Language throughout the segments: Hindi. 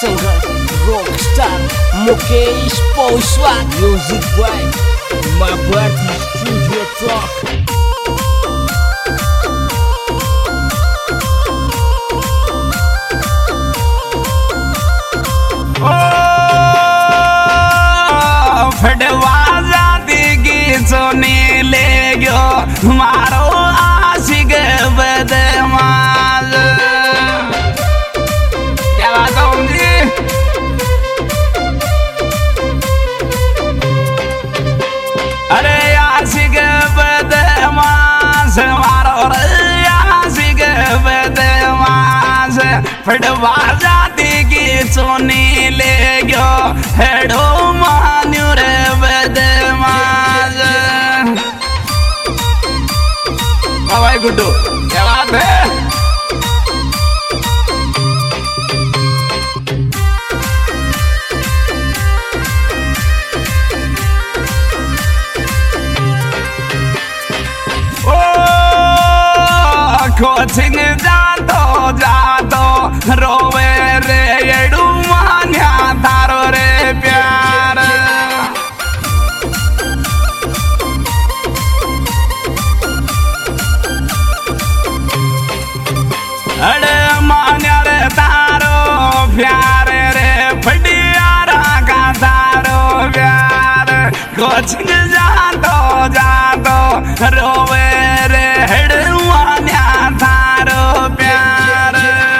singer, rockstar, Mukesh Pauswat, music by my birthday studio truck. फटवाजा देगी सोने ले गयो मारो आशिक बदमाश। क्या बात है जी? अरे आशिक बदमाश मारो रे आशिक बदमाश। फटवाजा देगी सोने ले गयो हेडो मान्यो रे बदमाश। भाई गुड्डू क्या बात है? ओ कोचिंग जातो रोवे रे एडू मान्या थारो रे प्यार। अरे मान्या रे तारो प्यार रे फटियारा का तारो प्यार। कोचिंग जातो रोवे रे एडू मान्या थारो प्यार।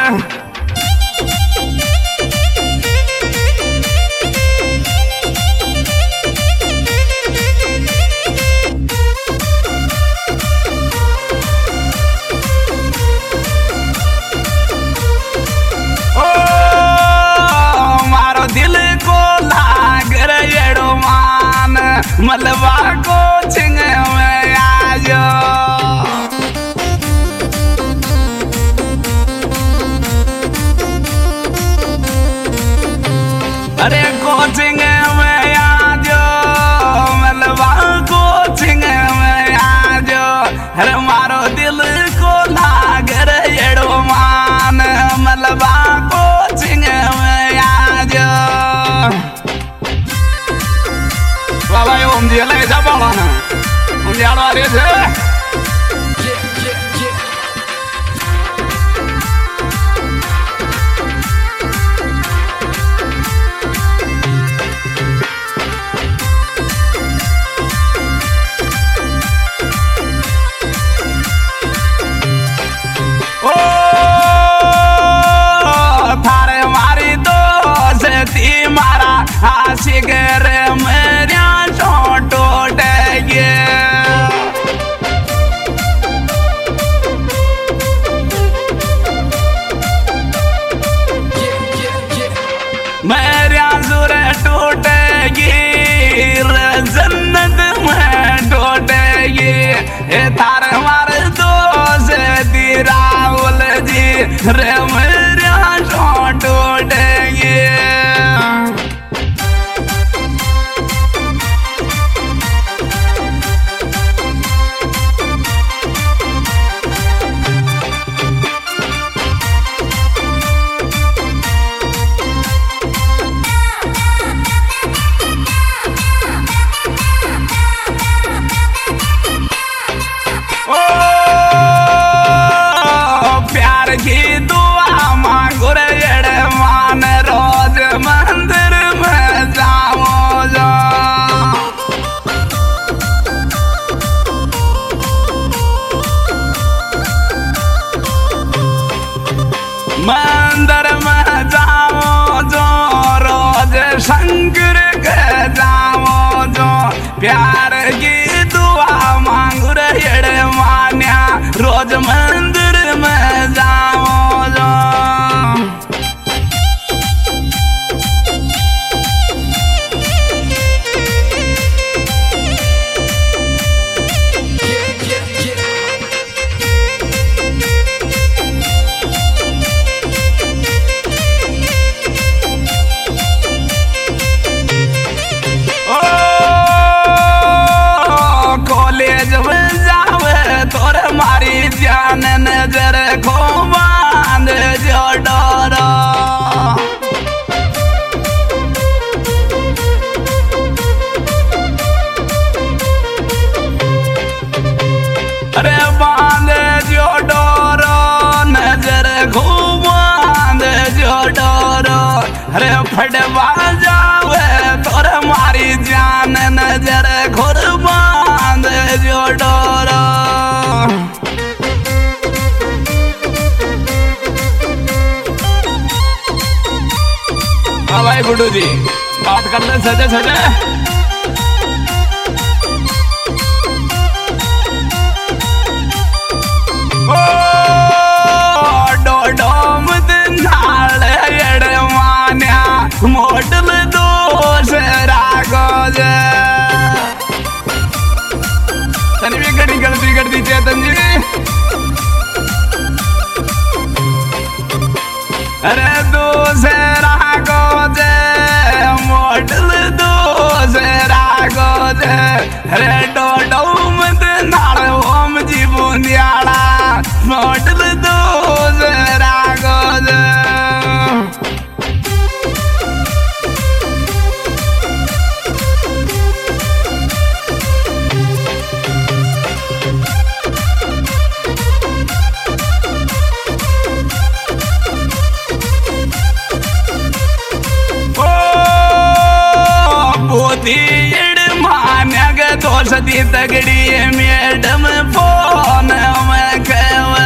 मलबा कोचिंग में आजो अरे कोचिंग में आजो मलबा कोचिंग में आजो। अरे मारो दिल को लाग रेड़ो मान मलबा कोचिंग में आजो। बाबा यो हम दिया ले जा बाबा ना हम दिया लो अरे जे ओ थारे मारी दोस्ती मारा आशिक रे मेरा टूट गया। मेरा सुर टूटेगी जन्नत में टूटेगी। तार मार दोस्ती राहुल जी रे मेरा टूटेगी। की दुआ मांगो रे मान रोज मंदिर में जाओ जो। मंदिर में जाओ जो रोज शंकर के जाओ जो। प्यार की दुआ मांगो रे मान्या रोज मंदिर में जाओ जो। कॉलेज में जावे तोरे मारी ध्यान नजर घोमा अरे फटवा जावे तोर मारी जान नजर खुर बांध जो डोरा हाँ भाई गुड्डू जी बात कर ले सजे सजे मोटल दोष रागोज तनी भी गड़ी गड़ती चेतन जी अरे दोष रागोज मोटल दोष रागोज अरे डोडो मत नाड़ ओम जी बुंदियाड़ा मोटल दोष रागोज दोषदी तगड़ी मैडम फोन में कहवा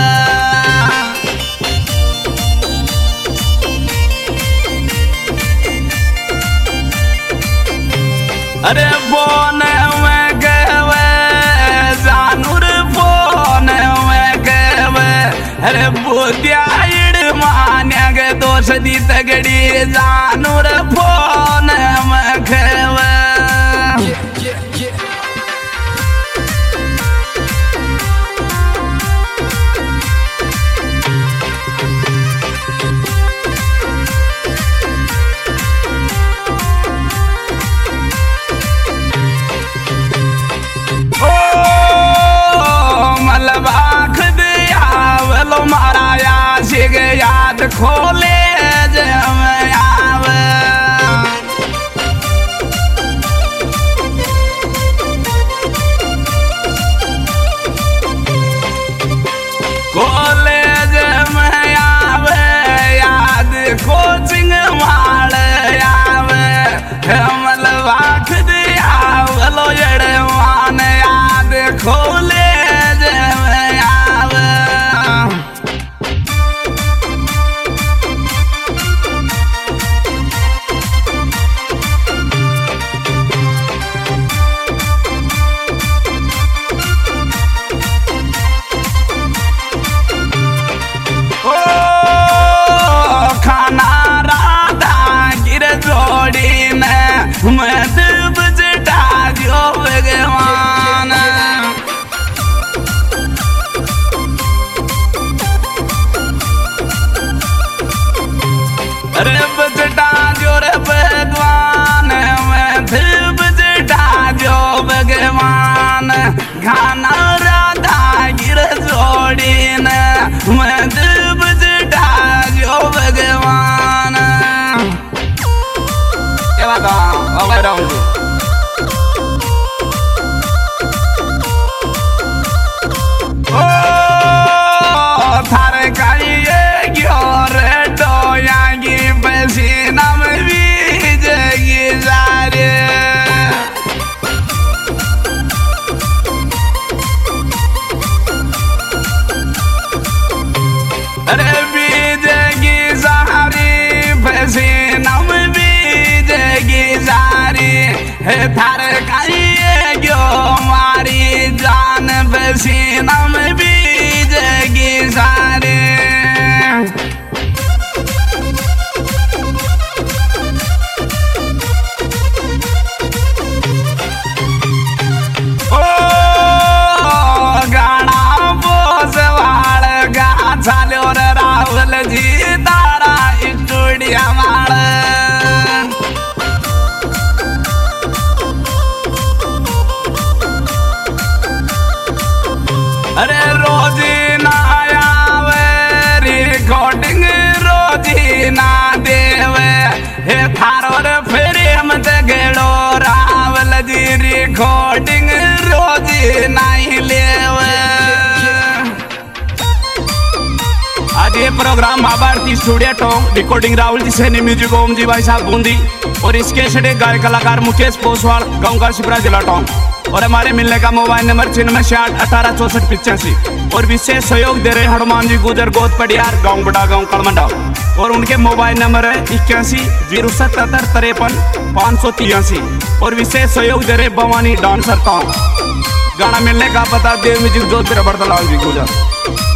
अरे फोन में कहवा जानूर फोन में कहवा अरे बुद्धिया मान्या के दोषदी तगड़ी जानूर फोन में कहवा याद खोले जम आवे कॉलेज में आवे याद कोचिंग माल आवे मलबाख आवलो जड़वान याद खोले मत बजटा जो भगवान अरे बजटा जो रे भगवान मत बजटा जो भगवान घाना राधा गिर जोड़ी न मत बजटा जो भगवान Oleh dong oh thare kaiye gyore do yangi besi nam vije gizare are vije gizare besi nam Thar करिए गयो मारी जान पसीना में बीजेगी सारे ओ गाना बोसवाड़ गा चालो रे राहुल जी तारा स्टूडियो माड़ अरे रोजी ना आवे रिकॉर्डिंग रोजी ना देवे हे थारो रे प्रेम ते गेड़ो रावल जी रिकॉर्डिंग रोजी नहीं लेवे आज ये programme Mahabharati studio Tonk, recording Rahul ji Saini, music Om ji भाई साहब बूंदी, और इसके सड़े गायक कलाकार मुकेश पोसवाल, गाँव का शिप्रा जिला टोंक। और हमारे मिलने का मोबाइल नंबर 9668186485। और विशेष सहयोग दे रहे हनुमान जी गुजर गोद पडियार, गाँव बड़ा गाँव कलमंडा। और उनके मोबाइल नंबर है 81 077 53 583। और विशेष सहयोग दे रहे भवानी डांसर टोंक। गाना मिलने का पता देव म्यूजिक जोधपुर बड़दलाल जी गुजर।